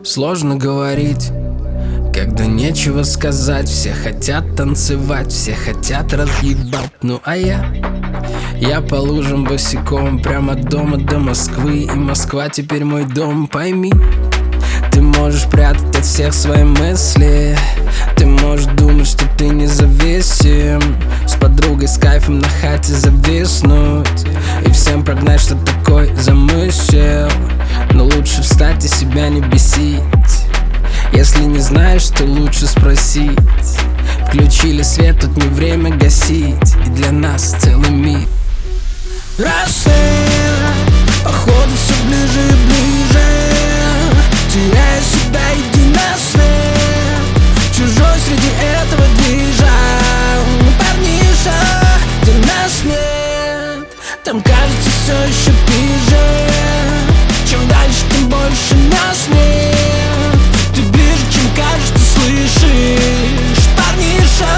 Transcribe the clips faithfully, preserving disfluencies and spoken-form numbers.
Сложно говорить, когда нечего сказать. Все хотят танцевать, все хотят разъебать. Ну а я, я по лужам босиком, прямо от дома до Москвы. И Москва теперь мой дом, пойми. Ты можешь прятать от всех свои мысли, ты можешь думать, что ты независим, с подругой с кайфом на хате зависнуть и всем прогнать, что такой замысел. Но лучше встать и себя не бесить. Если не знаешь, то лучше спросить. Включили свет, тут не время гасить, и для нас целый мир. Рассвет, походу все ближе и ближе, теряя себя, иди на свет. Чужой среди этого движа, парниша, где нас нет. Там кажется все еще ближе. Чем дальше, тем больше нас нет. Ты ближе, чем кажется, слышишь, парниша.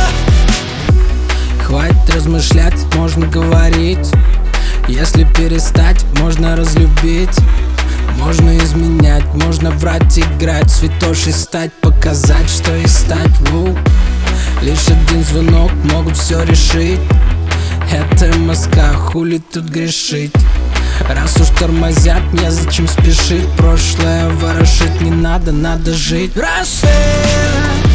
Хватит размышлять, можно говорить. Если перестать, можно разлюбить. Можно изменять, можно врать, играть, святошей стать, показать, что и стать. Ву. Лишь один звонок могут все решить. Это Москва, хули тут грешить. Раз уж тормозят, незачем спешить. Прошлое ворошить не надо, надо жить. Рассвет,